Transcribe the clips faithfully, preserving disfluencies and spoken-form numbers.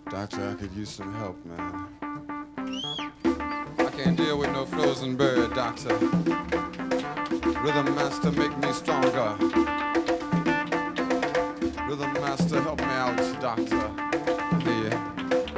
Doctor, I could use some help, man. I can't deal with no frozen bird, doctor. Rhythm master, make me stronger. Rhythm master, help me out, doctor. Yeah.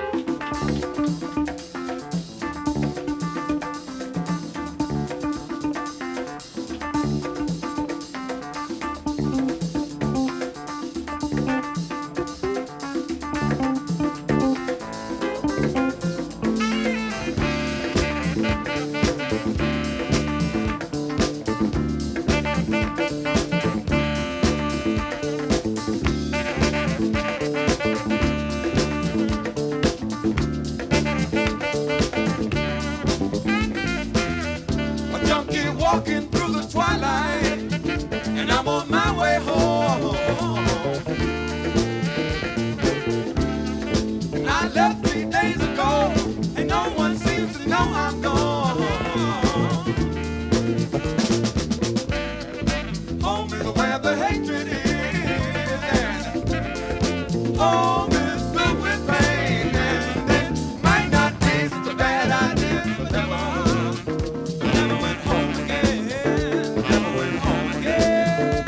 Walking through the twilight, and I'm on my way home. And I left three days ago, and no one seems to know I'm gone. Home is where the hatred is, and home is filled with pain, and it might not be such a bad idea, but never, never went home again. Never went home again.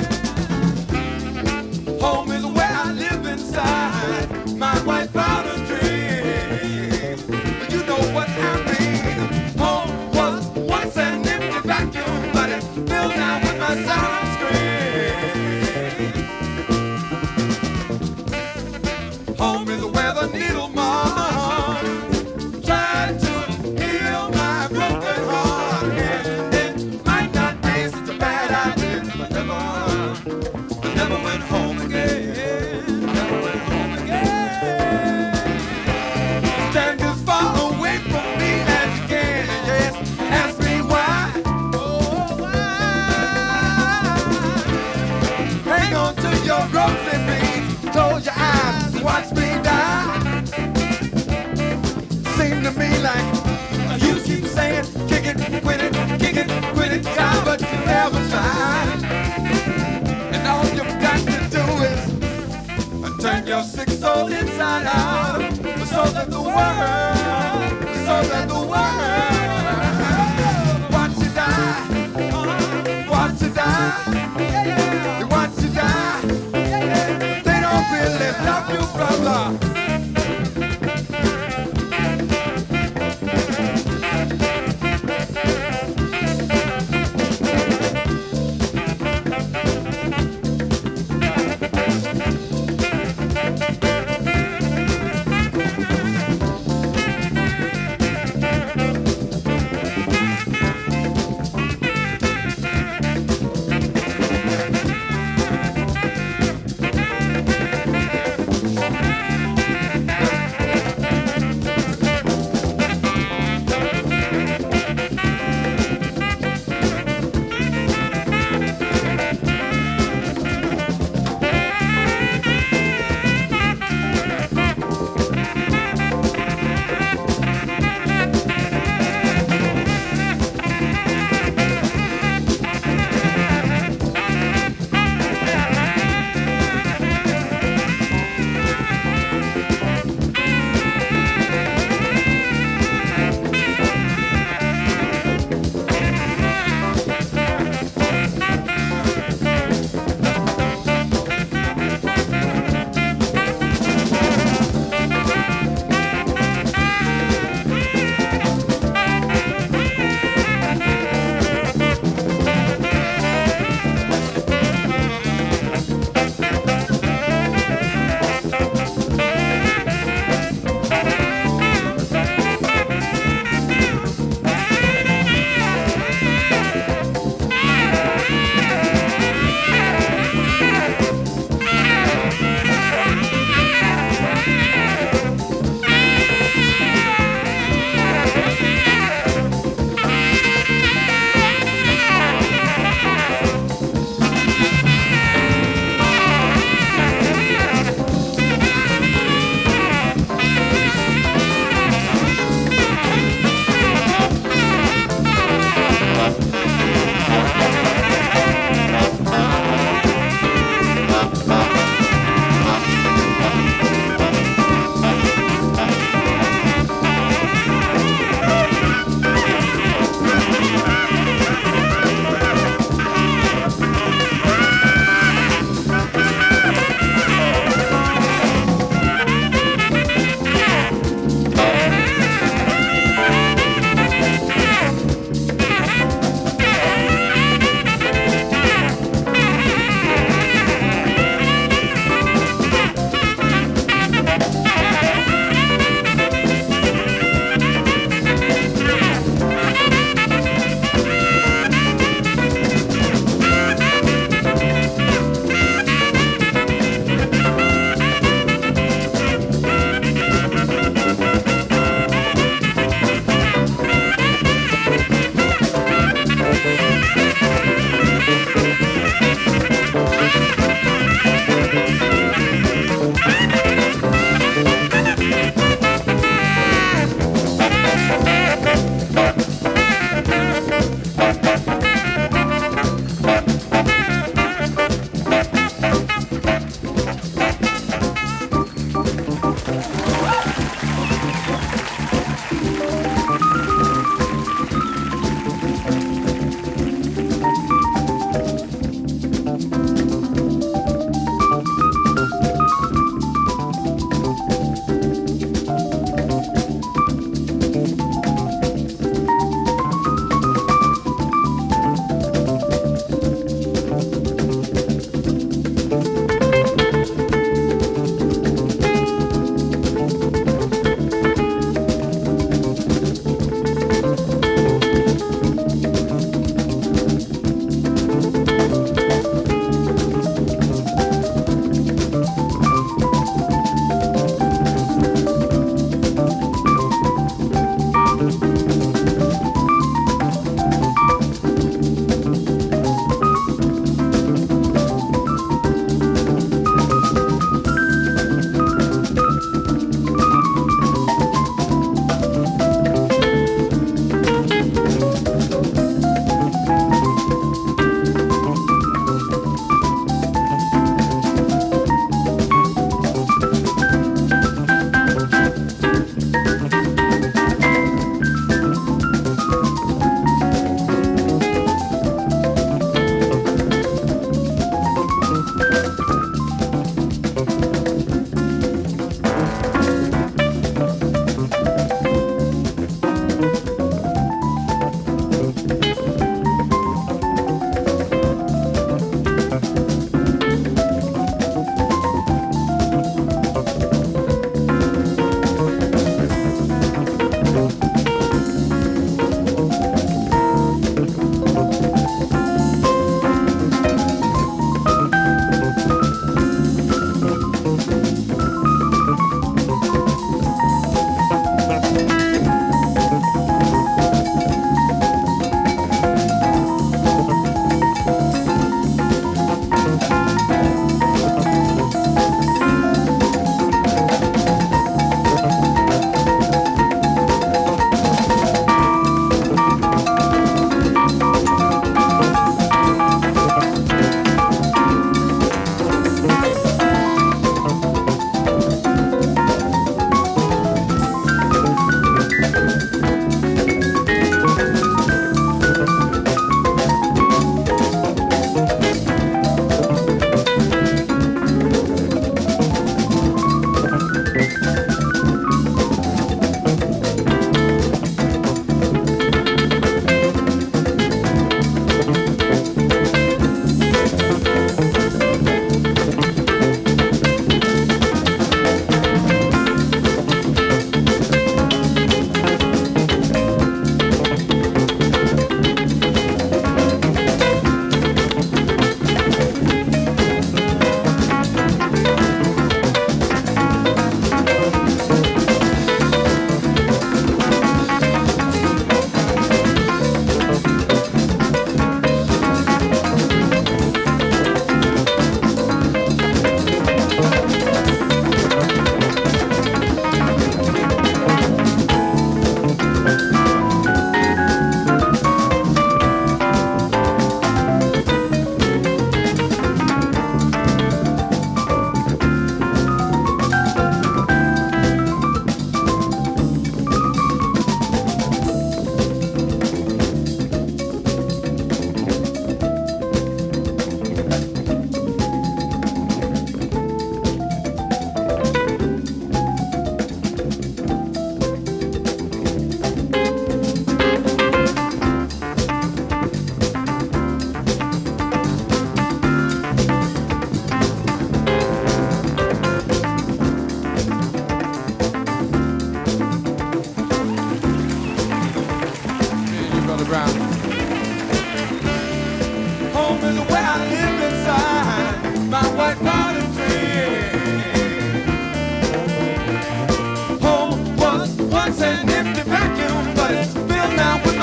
Home is where I live inside my white powder dream. But you know what I mean. Home was once an empty vacuum, but it's filled now with my silent scream. Home is where the needle mark tried to heal my broken heart, and it might not be such a bad idea, but never, but never went home again. Never went home again. Stand as far away from me as you can. Yes, ask me why. Oh, why? Hang on to your ropes and please close your eyes and watch me die. Seem to me like you keep saying, kick it, quit it, kick it, quit it, God, but you never try. And all you've got to do is turn your sick soul inside out, so that the world, so that the world watch you die, watch you die, you watch you die. They don't really love you, brother.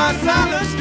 my silence